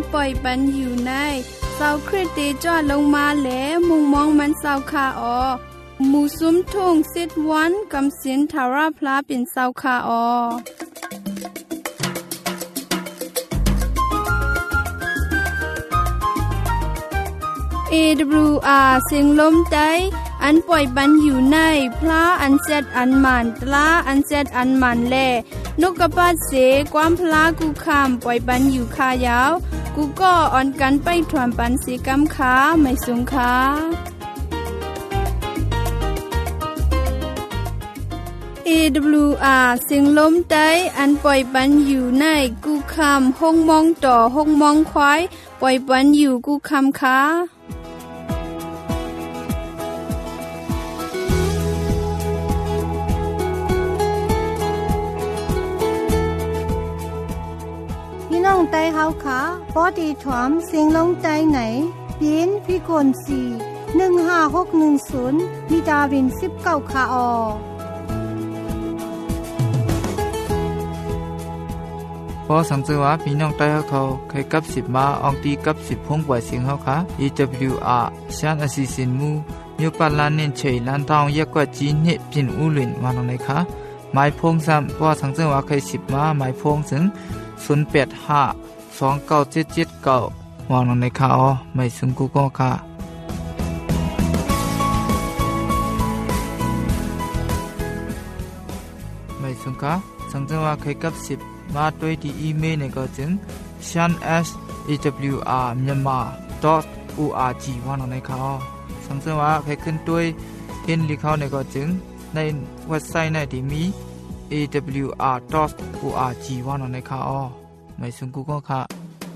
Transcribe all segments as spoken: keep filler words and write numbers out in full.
ปล่อยปันอยู่ในเศร้าคริสเตจอดลงมาแหลมุงมองมันเศร้าคาออหมู่ซุ้มทุ่งสิทธวันกำสินทาราพลาเป็นเศร้าคาออเอ ดับเบิลยู อาร์ เสียงลมใจอันปล่อยบันอยู่ในพระอันเซดอันมันตลาอันเซดอันมันแลนกกระปัดเสความพลากูคำปล่อยบันอยู่คายาวกูก็อ่อนกันไปถวมปันสีกำขาไม่สงขาเอ ดับเบิลยู อาร์ เสียงลมใจอันปล่อยบันอยู่ในกูคำห้องมองต่อห้องมองควายปล่อยบันอยู่กูคำขาน้องไตเฮาขาปอดีถวมเสียงลงใจไหนปีนพิกลสี่ หนึ่งห้าหกหนึ่งศูนย์วิตามินสิบเก้าคาออพอสังเกตว่าพี่น้องไตเฮาเขาเคยกับสิบมาอองตีกับสิบพงปล่อยเสียงเฮาค่ะ อี ดับเบิลยู อาร์ ชานอสิสินมูมิวปัลลานเน้นเฉยลันทองเยกกว่าจีนเฮปินอูหลินมาลงไหนคะหมายพงซ้ำพอสังเกตว่าเคยสิบมาหมายพงถึงศูนย์ แปด ห้า สอง เก้า เจ็ด เจ็ด เก้าวางลงในค่ะอ๋อไม่ซึ่งกูก็ค่ะไม่ซึ่งค่ะสังเกตว่าเคยกับสิบมาด้วยที่อีเมลเนี่ยก็จึง ชาน เอส เอ ดับเบิลยู อาร์ มyanmar ดอท โอ อาร์ จี วางลงในค่ะอ๋อสังเกตว่าเคยขึ้นด้วยเห็นลิขเขาเนี่ยก็จึงในเว็บไซต์ในที่มี เอ ดับเบิลยู อาร์ ดอท โอ อาร์ จี วางลงในค่ะอ๋อไม่ซึ่งกูก็ค่ะ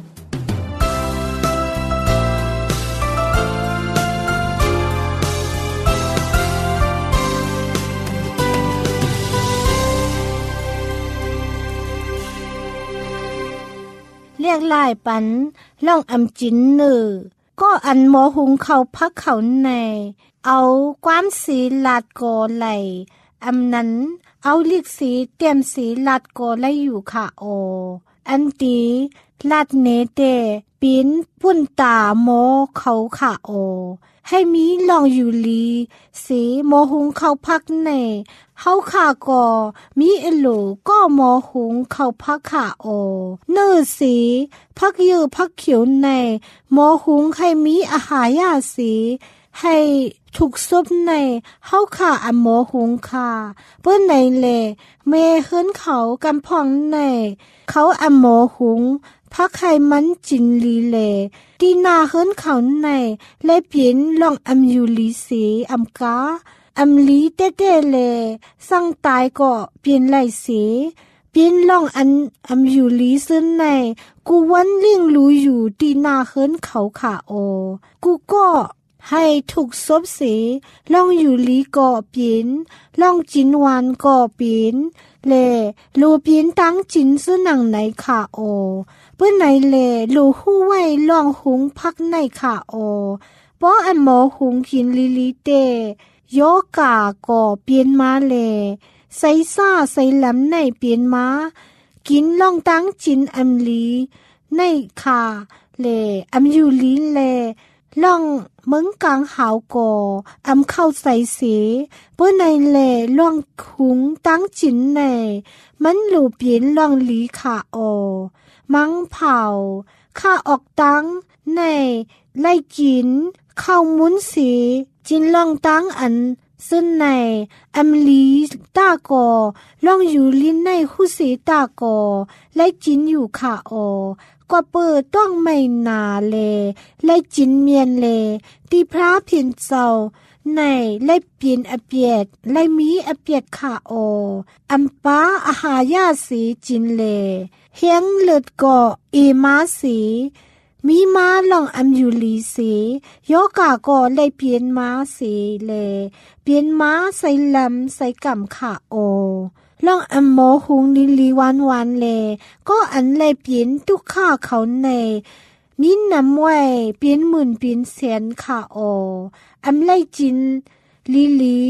เรียกลายปันล่องอำจินเนอก็อันหมอหุงเขาพักเขาในเอาความสีลาดกอไหลอำนั้นเอาลิกสีเตรียมสีลาดกอไหลอยู่ค่ะโออันตีลาดเนเตปินปุ่นตาโมเขาค่ะโอให้มีลองอยู่ลีสีโมหุงเขาพักในเฮาค่ะก็มีเอโลก็โมหุงเขาพักค่ะโอเนื้อสีพักยือพักเขียวในโมหุงให้มีอาหารยาสีให้ถูกซุปในเฮาค่ะอโมหุงค่ะเปิ้นในเลเมเฮิรนเขากำพองในเขาอโมหุงพักไข่มันจินลีเลตีนาเฮิรนเขาในและเปลี่ยนลองอำยูลีสีอำกาอำลีเต้เต้เลสั่งตายก็เปลี่ยนไหลสีเปลี่ยนลองอันอำยูลีซึ่งในกูวันเลี้ยงรู้อยู่ตีนาเฮิรนเขาค่ะโอกูก็ให้ถูกซบสีลองอยู่ลีก็เปลี่ยนลองจินวานก็เปลี่ยนเลลูเปลี่ยนตั้งจินซึ่งหนังไหนค่ะโอเปิ้นไหนเลลูฮู้ไว้ลองหุงพักในค่ะโอป้ออันหมอหุงกินลิลิเตโยกาก็เปลี่ยนมาเลใส่ซ่าใส่ลำในเปลี่ยนมากินลองตั้งจินอำลีในค่ะเลอำยูลีเลลองเมืองกลางหาวก่ออำเข้าใส่สีเปิ้นในเลลองหุงตั้งจินในมันหลูเปลี่ยนลองลีค่ะโอมังเผาข้าออกตั้งในไล่กินข้าวมุ้นสีจินลองตั้งอันซึ่งในอำลีตากอลองอยู่ลิ้นในหูสีตากอไล่จินอยู่ค่ะโอกว่าเปิดต้องไม่นาเลไล่จินเมียนเลตีพระเพียนเจ้าในไล่เปลี่ยนอเปียดไล่มีอเปียดค่ะโออัมป้าอาหารยาสีจินเลเฮียงเลือดก่อเอมาสีมีมาลองอำยูลีสีโยกาก็เลยเปลี่ยนมาสีเลเปลี่ยนมาใส่ลำใส่กำค่ะโอลองอำโมหุงลิลีวานวานเลก็อันเลยเปลี่ยนทุกข้าเขาในมีน้ำไว้เปลี่ยนหมื่นเปลี่ยนแสนค่ะโออำไลจินลิลี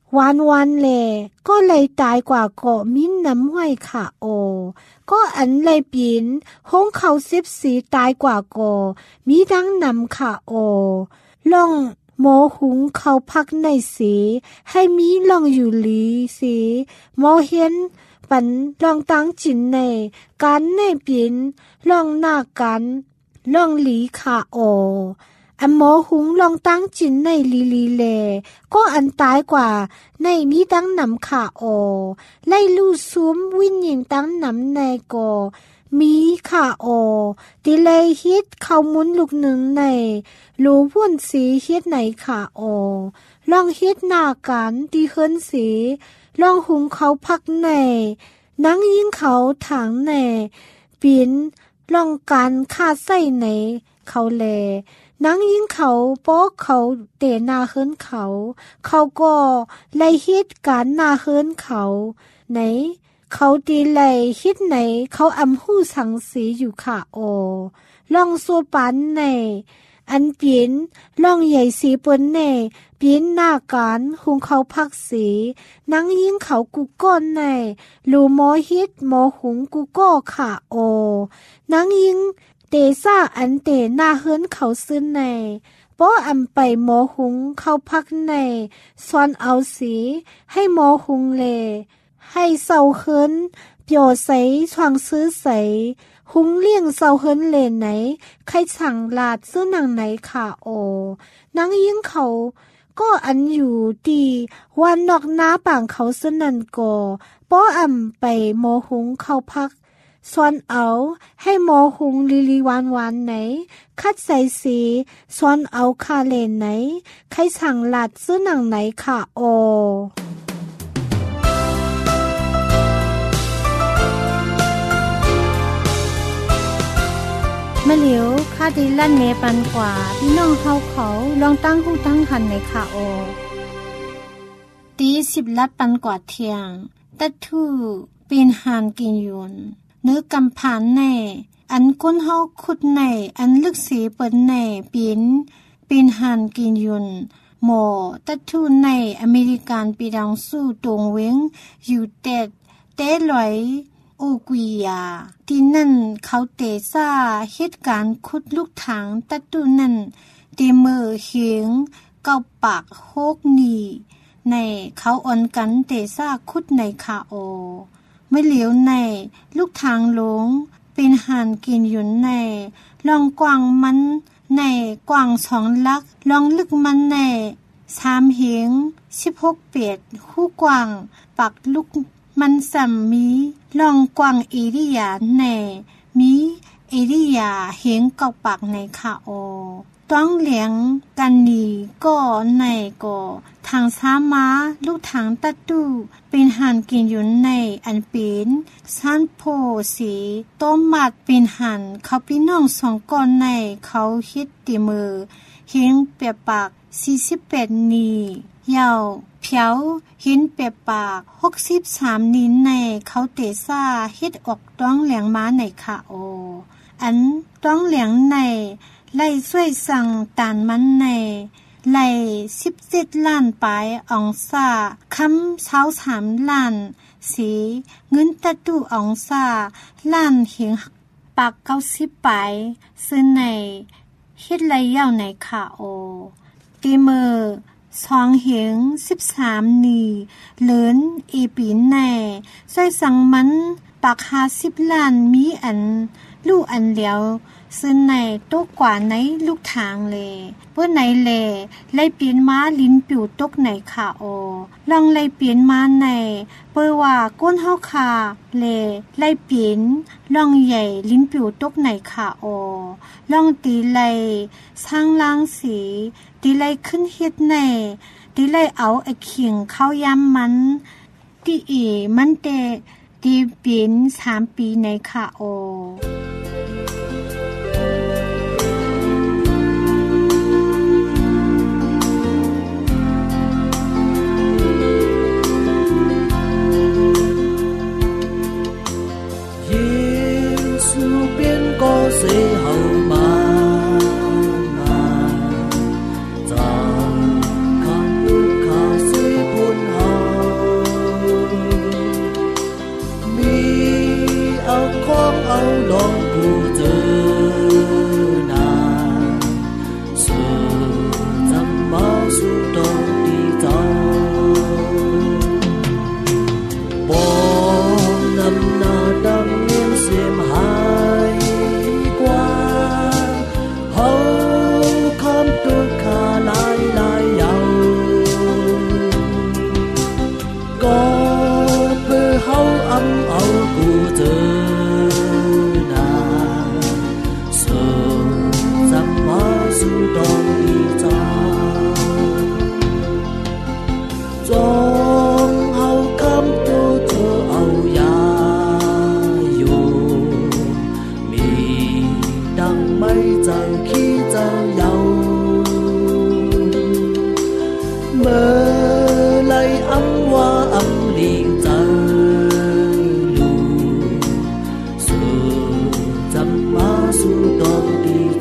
วันวันแลก็เลยตายกว่าเกาะมิ้นน้ำห้วยค่ะโอก็อันเลยปีนห้องเขาสิบสีตายกว่าโกมีดังนำค่ะโอล่องหมอหุงเขาพักในสีให้มีล่องอยู่หลีสีหมอเห็นปันลองตั้งจินในการในปีนล่องหน้ากันล่องหลีค่ะโออันหมอหุงลองตั้งจินในลีลีเลก็อันตายกว่าในมีตั้งนำค่ะโอไล่ลู่ซุมวิญญาณตั้งนำในก็มีค่ะโอติเลยฮิตเข้ามุนลูกหนึ่งในรูพุ่นสีฮิตไหนค่ะโอลองฮิตหน้ากันตีเฮินสีลองหุงเขาพักในนังยิ่งเขาถางในปีนลองการฆ่าไส้ในเขาแลนังยิ่งเขาโป๊กเขาเตะหน้าเฮินเขาเขาก็ไล่ฮิตการหน้าเฮินเขาไหนเขาตีไล่ฮิตไหนเขาอำหู้สังสีอยู่ค่ะโอลองสัวปันในอันเปลี่ยนล่องใหญ่สีเปิ้นเน่เปลี่ยนหน้าการหุงเขาพักสีนังยิ่งเขากูก้อนในลูหมอฮิตหมอหุงกูก็ค่ะโอนังยิ่งเตซ่าอันเตหน้าเฮิรนเขาซึ้นในป้ออำไปหมอหุงเขาพักในซ้อนเอาสีให้หมอหุงเลให้เศร้าเฮิรนเปียวใสชวางซื้อใสหุงเลี่ยงเศร้าเฮิรนเลนไหนใครสั่งลาดซื้อหนังไหนค่ะโอนังยิ่งเขาก็อันอยู่ดีวันนอกหน้าป่างเขาสนันก่อป้ออำไปหมอหุงเขาพักส่วนเอาให้หมอหุงลิลิวานวานไหนคัดใส่สีส่วนเอาคาเลนไหนใครสั่งหลัดซื้อหนังไหนค่ะโอมะเหลียวคาดีลั่นเนปันกว่าพี่น้องเฮาเขาลองตั้งหูตั้งหันในค่ะโอตีสิบลัดปันกว่าเที่ยงตัดทู่ปีนหานกินยุนเนื้อกำผานในอันก้นเฮาขุดในอันลึกสีเปิดในปีนปีนหานกินยุนหมอตัดทูในอเมริกันปีดังสู้ตรงเวงอยู่เต็ดเต้ลอยโอกุยยาที่นั่นเขาเตซ่าเหตุการณ์ขุดลูกถังตัดทูนั่นตีมือเหียงเก้าปากโฮกนีในเขาอ่อนกันเตซ่าขุดในคาโอไม่เหลียวในลูกทางหลงเป็นหานกินยุนในลองกว้างมันในกว้างสองลักลองลึกมันในสามเหงสิบหกเปียดคู่กว้างปักลูกมันสัมมีลองกว้างเอริยาในมีเอริยาเหงเกาปากในคาโอต้องเหลียงกันนีก็ในก็ทางซ้าม้าลูกทางตัดตู้เป็นหานกินยุนในอันเป็นซันโพสีต้มมัดเป็นหันเขาพี่น้องสองก้อนในเขาฮิตตีมือเฮียงเปียปากสี่สิบแปดนียาวเพียวหินเปียปากหกสิบสามนีในเขาเตซ่าฮิตออกต้องเหลียงม้าในคาโออันต้องเหลียงในไล่ช่วยสั่งตานมันในไล่สิบเจ็ดล้านปลายอองซาคำเช้าสามล้านสีเงินตะตุอองซาล้านเหียงปากเก้าสิบปลายซื้อในเฮ็ดไรยาวในคาโอตีมือสองเหียงสิบสามนีเลินอีปีนในช่วยสั่งมันปากห้าสิบล้านมีอันลูกอันเดียวซึ่งในตกกว่าในลูกทางเลยเพื่อไหนเลไล่เปลี่ยนม้าลิ้นปิวตกในขาโอลองไล่เปลี่ยนม้าในเพื่อว่าก้นเฮาคาเลไล่เปลี่ยนลองใหญ่ลิ้นปิวตกในขาโอลองตีไล่สร้างล้างสีตีไล่ขึ้นเฮ็ดในตีไล่เอาไอ้เขียงเข้ายำมันตีอีมันเตตีเปลี่ยนสามปีในขาโอ死後漫漫，怎看都卡死半下เจอหน้าสุดจำมาสู่ดองดีใจจงเอาคำตัวเธอเอายาอยู่มีดังไม่เจ้าขี้เจ้าเยาเมื่อไรอังว่าอังเลียงเจ้าลูสู่จำมาสู่ดอกดีใจ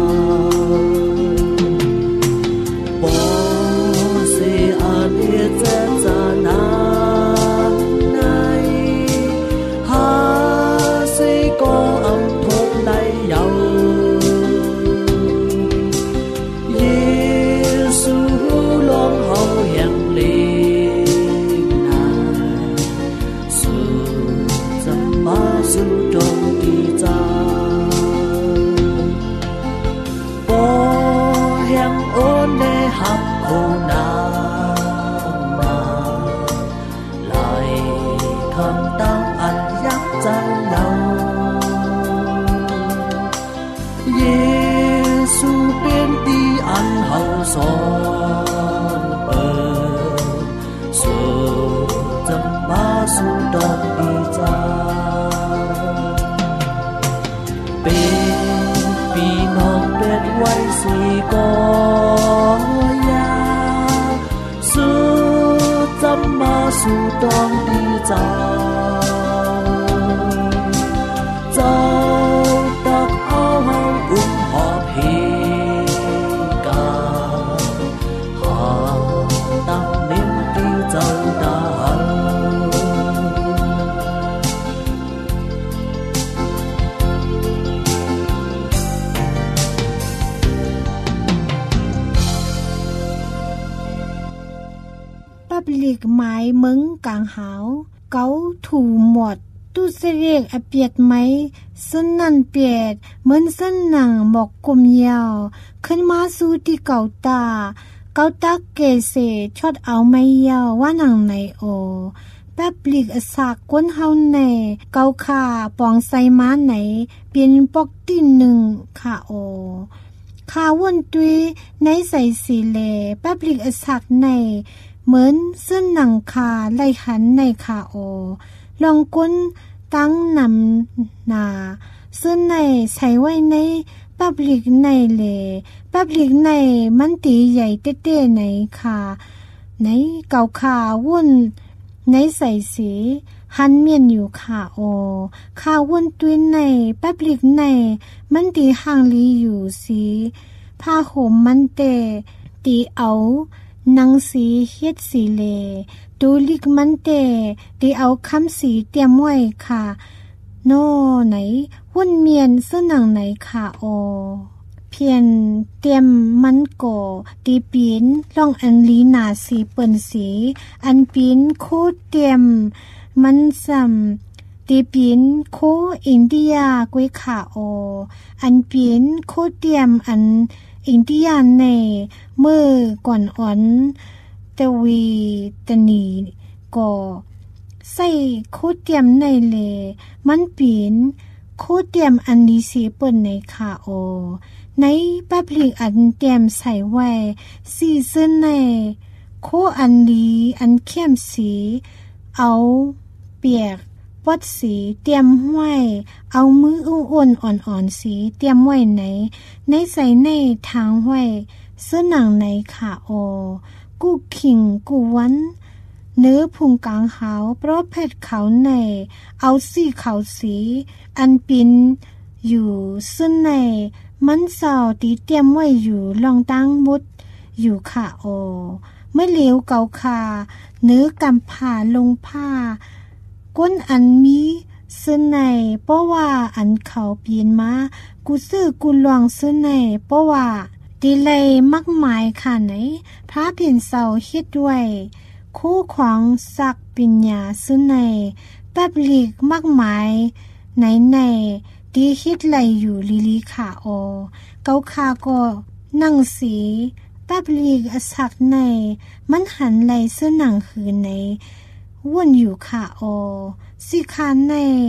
ลีกไม้มึงกลางหาวเกาถูหมดตู้เสเรียกอเปียดไหมส้นนั่นเปียดเหมือนส้นหนังหมอกกลมยาวขึ้นมาสู่ที่เก่าตาเกาตาเกเสชดเอาไม่ยาวว่าหนังไหนโอแป๊บลีกอสากก้นเฮาในเกาขาปองไซม้าไหนเปลี่ยนปอกตีหนึ่งค่ะโอขาวนตุยในใส่สีเลแป๊บลีกอสากในเหมือนเส้นหนังคาไล่หันในคาโอลองก้นตั้งนำนาเส้นในใส่ไว้ในปับลิกในเลปับลิกในมันตีใหญ่เต้ๆในคาในเก่าขาวุ่นในใส่สีหันเมียนอยู่ขาโอขาวุ่นตุยในปับลิกในมันตีห่างลีอยู่สีผ้าห่มมันเตตีเอานางสีเฮ็ดสีเลดูลิกมันเตดีเอาคำสีเตรียมไว้ค่ะโน่ไหนวุ่นเมียนเสื้อหนังไหนค่ะโอเพียนเตรียมมันก่อดีปีนล่องอันลีนาสีเปิ้นสีอันปีนโคเตรียมมันซ้ำดีปีนโคอินเดียกวยค่ะโออันปีนโคเตรียมอันอินเดียในเมื่อก่อนอ่อนตะวีตะนีก็ใส่โคเตรียมในเลมันปีนโคเตรียมอันดีสีเปิ้นในค่ะโอในปับลิกอันเตรียมใส่ไว้สีเส้นในโคอันดีอันเข้มสีเอาเปียกปดสีเตรียมไว้เอามืออ้วนอ่อนๆสีเตรียมไว้ไหนในใส่ในทางไว้เสื้อหนังในขาโอกูขิงกูวันเนื้อพุงกลางหาวเพราะเพชรเขาในเอาสีขาวสีอันปินอยู่เสื้อในมันเศร้าตีเตรียมไว้อยู่ลองตั้งมุดอยู่ขาโอเมื่อเหลียวเกาคาเนื้อกำผ่าลงผ้าก้นอันมีเสื้อในเพราะว่าอันเขาเปลี่ยนมากูซื้อกูลองเสื้อในเพราะว่าดีเลยมักหมายค่ะไหนพระเพียนเสาเฮ็ดด้วยคู่ของสักปิญญาเสื้อในแป๊บลีกมักหมายไหนในดีเฮ็ดไหลอยู่ลิลีขาโอเกาคาก็นั่งสีแป๊บลีกอสักในมันหันไหลเสื้อหนังคืนในว่นอยู่ค่ะโอสิคานใน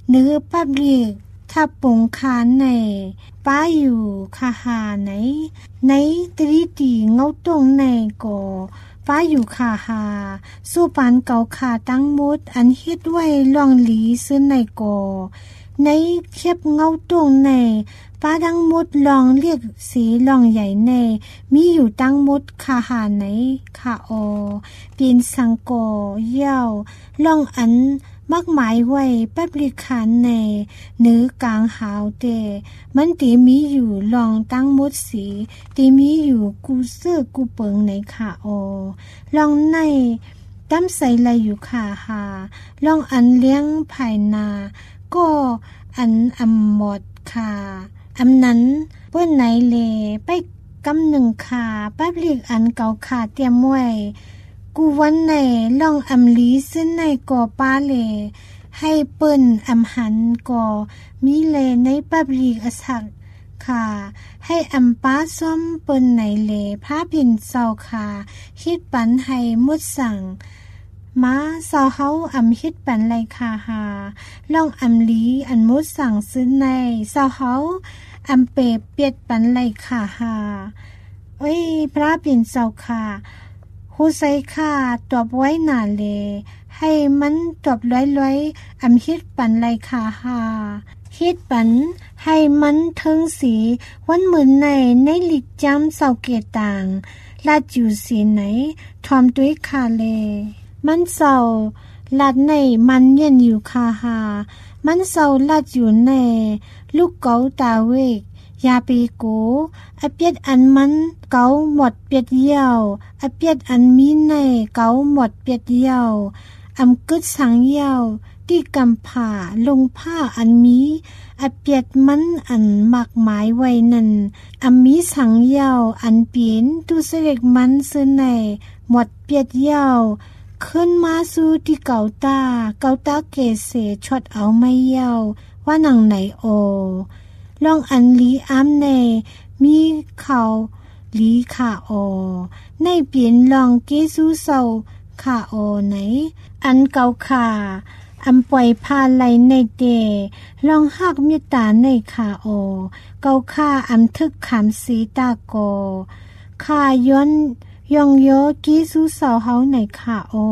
เนื้อปับลีกถ้าปงคานในป้าอยู่คาหาไหนในตรีตีเงาตรงในก่อป้าอยู่คาหาสู้ปานเก่าขาตั้งมดอันเฮ็ดไว้ล่องหลีซื้อในก่อในเข็บเงาตรงในป้าดังมดลองเรียกสีลองใหญ่ในมีอยู่ตั้งมดคาหาไหนคาออปีนสังก่อเย่าลองอันมักหมายไว้ปับลิคานในเนื้อกลางหาวเตมันตีมีอยู่ลองตั้งมดสีตีมีอยู่กูเสื้อกูเปิงในขาออลองในตั้มใส่ไรอยู่ขาหาลองอันเลี้ยงภายนาก็อันอำหมดขาอำนั้นเปิ้นไหนเลไปกำหนึ่งขาปับลิกอันเก่าขาเตรียมไว้กูวันในลองอำลีซึ่งในก่อป้าเลให้เปิ้นอำหันก่อมีเลในปับลีกอสักค่ะให้อำป้าซ้อมเปิ้นในเลพาพินเศร้าค่ะคิดปันให้มุดสั่งมาเศร้าเฮาอำคิดปันไรค่ะหาลองอำลีอันมุดสั่งซึ่งในเศร้าเฮาอำเปเปียดปันไรค่ะหาเอ้ยพระพินเศร้าค่ะหูใส่ค่าตอบไว้หนาเลให้มันตอบร้อยๆอำฮิดปันไรคาหาฮิดปันให้มันเทิงสีวันเหมือนในในหลีกจำเศร้าเกต่างลาดอยู่สีไหนทอมด้วยคาเลมันเศร้าลาดในมันเย็นอยู่คาหามันเศร้าลาดอยู่ในลูกเก๋าตาเวกยาปีโกอเปียดอันมันเกาหมดเปียดเยี่ยวอเปียดอันมีในเกาหมดเปียดเยี่ยวอำกึดสังเยี่ยวที่กำผ่าลงผ้าอันมีอเปียดมันอันมากหมายไว้นั่นอำมีสังเยี่ยวอันเปลี่ยนตุเสเล็กมันซื้อในหมดเปียดเยี่ยวขึ้นมาสู่ที่เกาตาเกาตาเกเสช็อดเอาไม่เยี่ยวว่านังไหนโอลองอันลีอ้ามในมีเขาลีขาออในเปลี่ยนลองเกซูเศร้าขาออไหนอันเกาขาอำปล่อยพาไหลในเดลองหักเมตตาในขาออเกาขาอำทึกขามสีตาโกขาย้อนยองโยเกซูเศร้าเฮาในขาออ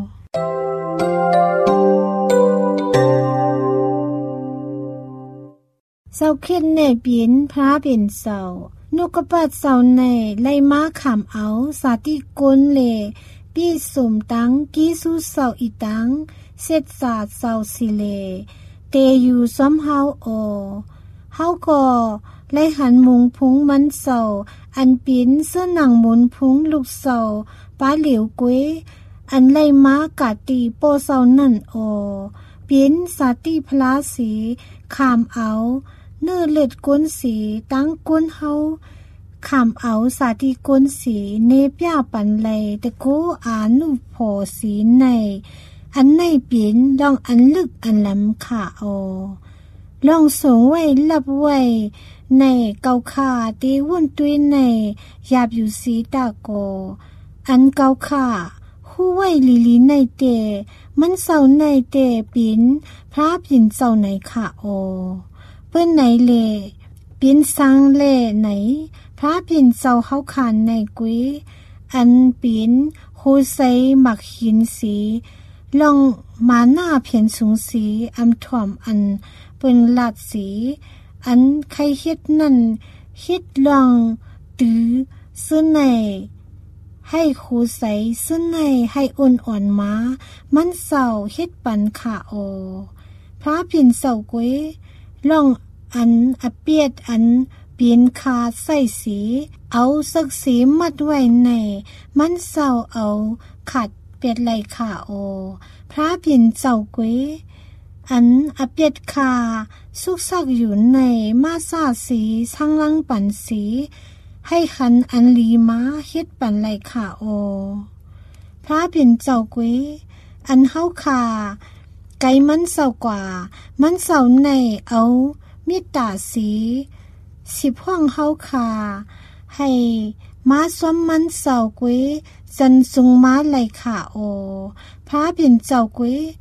เศร้าเข็ดในเปลี่ยนพระเป็นเศร้านกกระปัดเศร้าในไล่ม้าขามเอาสาติกุลเลปีสมตังกีสุเศร้าอีตังเสร็จศาสตร์เศร้าสิเลเตอยู่ซ้อมเฮาโอเฮาก็ไล่หันมุงพุงมันเศร้าอันปีนเสื้อหนังหมุนพุงลูกเศร้าป้าเหลียวกุ้ยอันไล่ม้ากาตีโปเศร้านั่นโอเปลี่ยนสาติพลาสีขามเอาเนื้อเลือดก้นสีตั้งก้นเฮาขามเอาสาธิก้นสีเนปยาปันไลตะโกอานุพอสีในอันในเปลี่ยนลองอันลึกอันล้ำขาออลองส่งไว้ลับไว้ในเกาขาเตวุ่นตุยในยาบอยู่สีตาโกอันเกาขาหู้ไว้ลีลีในเตมันเศร้าในเตปินพระปิ่นเศร้าในขาออเปิ้นไหนเลปินสังเลไหนพระปิ่นเศร้าเฮาขานในกุ้ยอันปินโฮไซหมักหินสีลองมาหน้าเพียนสูงสีอำถ่อมอันเปิ้นลาดสีอันใครเฮ็ดนั่นเฮ็ดลองตือซื้อในให้โคใสซื้อในให้อ่อนอ่อนมามันเศร้าเฮ็ดปันขาโอพระปิ่นเศร้ากุ้ยลองอันอเปียดอันเปลี่ยนคาใส่สีเอาสักสีมัดไว้ในมันเศร้าเอาขัดเปียดไหลขาโอพระปิ่นเศร้ากุ้ยอันอเปียดคาสุกซักอยู่ในมาซาสีช่างลังปันสีให้ขันอันลีมาเฮ็ดปันไหลขาโอพระปิ่นเจ้ากุ้ยอันเฮาคาไกมันเศร้ากว่ามันเศร้าในเอามิตาสีสิบห้องเฮาคาให้มาซ้อมมันเศร้ากุ้ยจันสุงมาไหลขาโอพระปิ่นเจ้ากุ้ย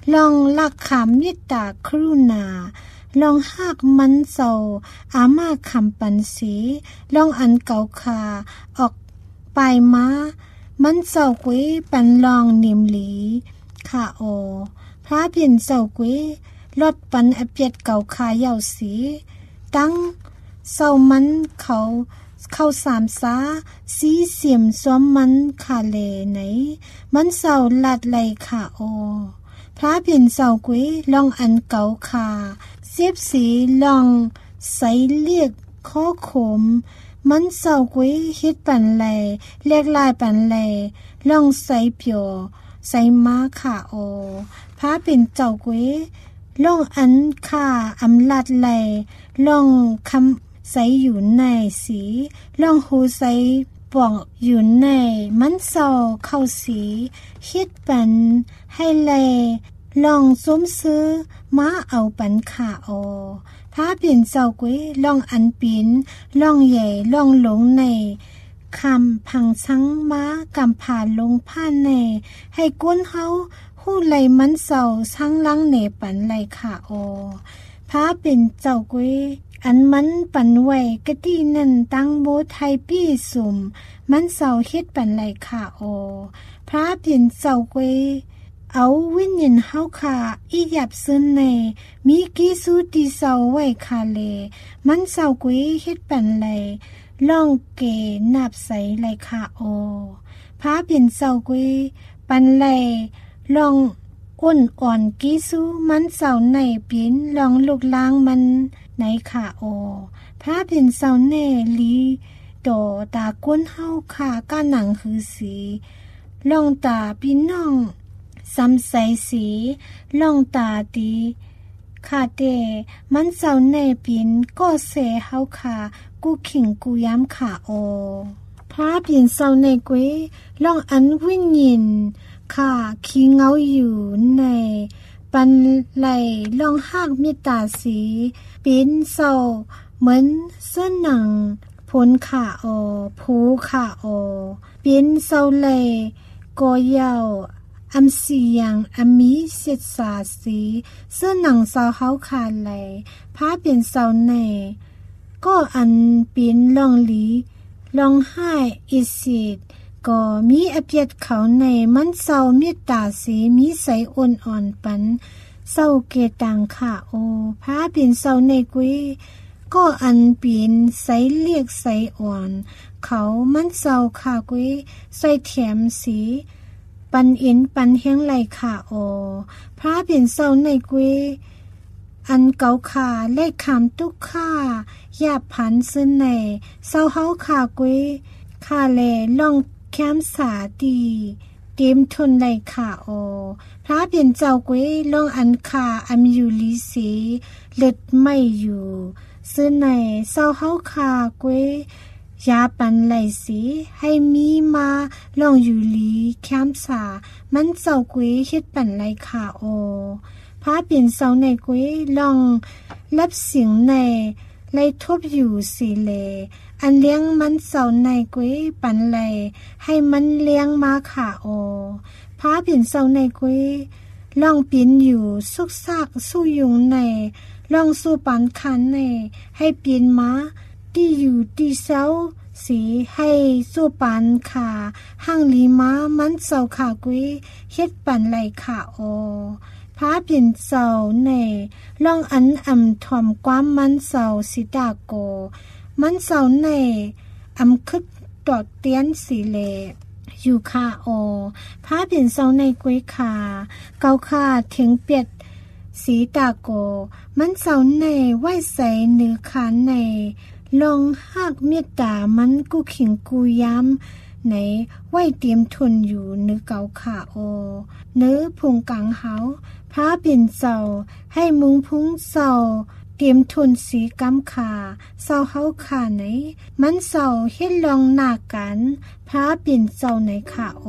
ลองลักขามเมตตาครุณาลองหากมันเศร้าอามาคำปันสีลองอันเก่าคาออกไปมามันเศร้ากุ้ยปันลองนิมหลีค่ะโอพระเพียนเศร้ากุ้ยลดปันอเปียดเก่าคาเยาสีตั้งเศร้ามันเขาเข้าสามสาสีเสียมซ้อมมันคาเลไหนมันเศร้าลัดไหลค่ะโอพระเพียนเศร้ากุ้ยลองอันเก่าคาเสียบสีลองใส่เลียกข้อขมมันเศร้ากุ้ยฮิตปันไหลเรียกลายปันไหลลองใส่เปียวใส่ม้าค่ะโอพระเป็นเจ้ากุ้ยลองอันค่าอำลัดไหลลองคำใส่อยู่ในสีลองหูใส่ป่องอยู่ในมันเศร้าเข้าสีฮิตปันให้ไหลลองสมซื้อม้าเอาปันขาโอพระเปลี่ยนเจ้ากุ้ยลองอันปีนลองใหญ่ลองหลงในคำพังชังม้ากำผ่านลงผ้าในให้ก้นเฮาหู้ไหลมันเศร้าชังลังเนปันไหลขาโอพระเป็นเจ้ากุ้ยอันมันปันไว้กะที่นั่นตั้งโบไทยปี้สุ่มมันเศร้าเฮ็ดปันไหลขาโอพระเปลี่ยนเจ้ากุ้ยเอาวิญญาณเฮาค่ะอีหยับซึนในมีกีสูติเศร้าไว้คาเลมันเศร้ากุ้ยเฮ็ดปันไหลล่องเกนับใสไหลค่ะโอพระเป็นเศร้ากุ้ยปันไหลล่องอ้นอ่อนกีสูมันเศร้าในปีนลองลูกล้างมันในค่ะโอพระเป็นเศร้าแน่ลีโตตาก้นเฮาค่ะก้าหนังคือสีลองตาพี่น้องซ้ำใสสีล่องตาดีค่ะเดมันเศร้าในปีนก็เสเฮาค่ะกูขิงกูย้ำค่ะโอพระปีนเศร้าในกุ้ยล่องอันวิญญินค่ะขี้เงาอยู่ในปันไหลล่องหากเมตตาสีปีนเศร้าเหมือนเสื้อหนังผลค่ะโอผูค่ะโอปีนเศร้าไหลก็ยาวอัมสียังอัมมีเสียดสาสีเสื้อหนังเศร้าเฮาขาดไหลพระเป็นเศร้าในก็อันปีนลองหลีลองไห้อิสิตก็มีอเปียดเขาในมันเศร้าเมตตาสีมีใสอ่อนอ่อนปันเศร้าเกตังค่ะโอพระเป็นเศร้าในกุ้ยก็อันปีนใสเรียกใสอ่อนเขามันเศร้าค่ะกุ้ยใส่แถมสีปันอินปันเฮียงไหลค่ะโอพระเป็นเศร้าในกุ้ยอันเก่าขาเลขคำตุกข่ายาผันซึ่งในเศร้าเฮาขากุ้ยขาแลล่องแคมสาดีเต็มทนไหลขาโอพระเป็นเจ้ากุ้ยล่องอันขาอันอยู่ลีสีเล็ดไม่อยู่ซึ่งในเศร้าเฮาขากุ้ยยาปันไหลสีให้มีมาลองอยู่ลีแคมสามันเจ้ากุ้ยเฮ็ดปันไหลขาโอพระเป็นเศร้าในกุ้ยลองรับเสียงในไล่ทบอยู่สีเลอันเลี้ยงมันเศร้าในกุ้ยปันไหลให้มันเลี้ยงมาขาโอพระเป็นเศร้าในกุ้ยลองปีนอยู่ซุกซากสู้ยุงในลองสู้ปันคันในให้ปีนมาที่อยู่ที่เศร้าสีให้สู้ปันขาห้างลีมามันเศร้าขากุ้ยเฮ็ดปันไหลขาโอพระเปลี่ยนเศร้าในล่องอันอำทอมความมันเศร้าสิดาโกมันเศร้าในอำคึกตอดเตียนสีเลอยู่ค่ะโอพระเปลี่ยนเศร้าในกุ้ยขาเกาขาถึงเปียดสีตาโกมันเศร้าในไหวใสเนื้อขาในลองหากเมตตามันกูขิงกูย้ำในไหวเตรียมทนอยู่เนื้อเกาขาโอเนื้อพุงกังเฮาพระเป็นเศร้าให้มุงพุงเศร้าเตรียมทนสีกำขาเศร้าเฮาขาไหนมันเศร้าเฮ็ดลองหน้ากันพระเป็นเศร้าในขาโอ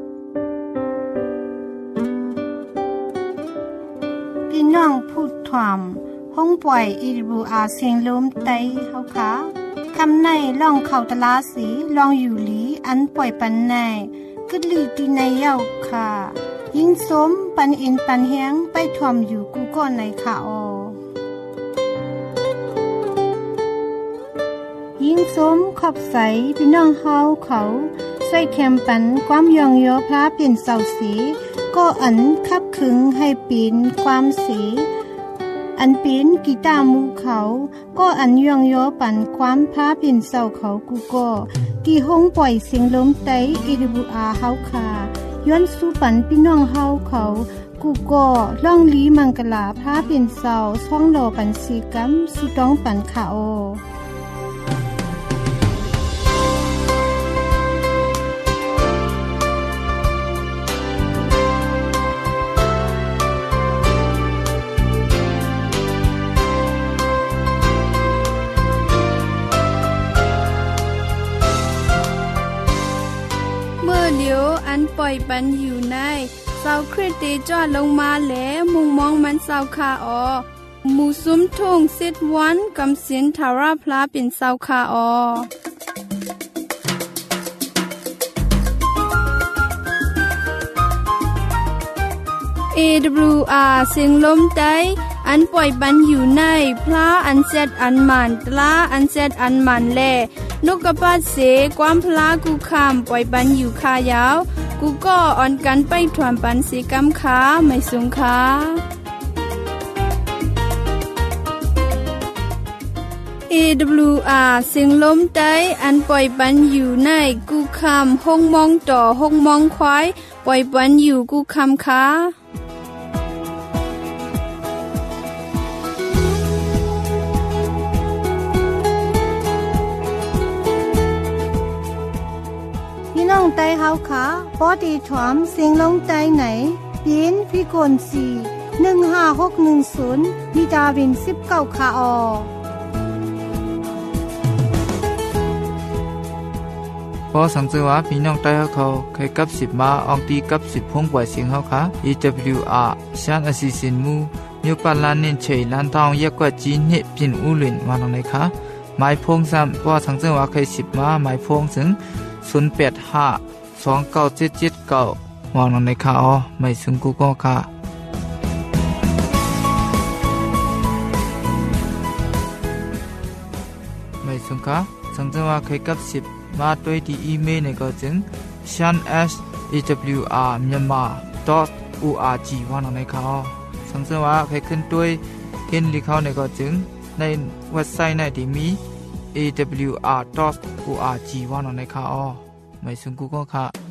พี่น้องผู้ถ่อมห้องป่วย อี ดับเบิลยู อาร์ เสียงลมไต้เฮาค่ะคำในล่องเข้าตลาสีลองอยู่หลีอันป่วยปันในกึดลีตีในเย้าค่ะยิ่งสมปันอินปันเฮียงไปทอมอยู่กูก่อนในค่ะออยิ่งสมขอบใสพี่น้องเฮาเขาใส่แคมปันความยองโยพระเปลี่ยนเสาสีก็อันคับขึงให้ปีนความสีอันปีนกีตาร์มูเขาก็อันยองโยปันความพระเปลี่ยนเสาเขากูก็กี่ห้องปล่อยเสียงลมไต้ อี ดับเบิลยู อาร์ เฮาค่ะย้อนสู่ปันพี่น้องเฮาเขากูก็ล่องลีมังกลาพระเปลี่ยนเสาช่องโลปันสีกัมสุต้องปันค่ะโออันปล่อยปันอยู่ในเสาคริสติจอดลงมาแล้วมุงมองมันเสาคาออหมู่ซุ้มทุ่งสิดวันกำสินทาราพลาเป็นเสาคาออ เอ ดับเบิลยู อาร์ เสียงลมไต้อันปล่อยปันอยู่ในพลาอันเซดอันมันตลาอันเซดอันมันแลนกกระปาดเสความพลากูคามปล่อยปันอยู่คายาวกูก็อ่อนกันไปถวนปันสีกำขาไม่สูงขาเอ ดับเบิลยู อาร์ เสียงลมไต้อันปล่อยปันอยู่ในกูคามห้องมองต่อห้องมองควายปล่อยปันอยู่กูคามขาน้องไต้เฮาค่ะปอดีถอมเสียงลงไต้ไหนปีนพี่กนสี่ หนึ่งห้าหกหนึ่งศูนย์มีดาวินสิบเก้าค่ะออพอสังเกตว่าพี่น้องไต้เขาเคยกับสิบมาอองตีกับสิบพงปล่อยเสียงเขาค่ะ อี ดับเบิลยู อาร์ ชานอสิสินมูมีปานลานเน้นเฉยลานทองเยอะกว่าจีนเฮปินอูหลินมาตรงไหนคะหมายพงซ้ำพอสังเกตว่าเคยสิบมาหมายพงถึงศูนย์ แปด ห้า สอง เก้า เจ็ด เจ็ด เก้าวางลงในค่ะอ๋อไม่ซึ่งกูก็ค่ะไม่ซึ่งค่ะสังเกตว่าเคยกับสิบมาด้วยที่อีเมลในก็จึง ชาน เอส เอ ดับเบิลยู อาร์ myanmar ดอท โอ อาร์ จี วางลงในค่ะอ๋อสังเกตว่าเคยขึ้นด้วยเขียนลิเข้าในก็จึงในเว็บไซต์ในที่มี เอ ดับเบิลยู อาร์ ดอท โอ อาร์ จี วางลงในค่ะอ๋อไม่ซึ่งกูก็ค่ะ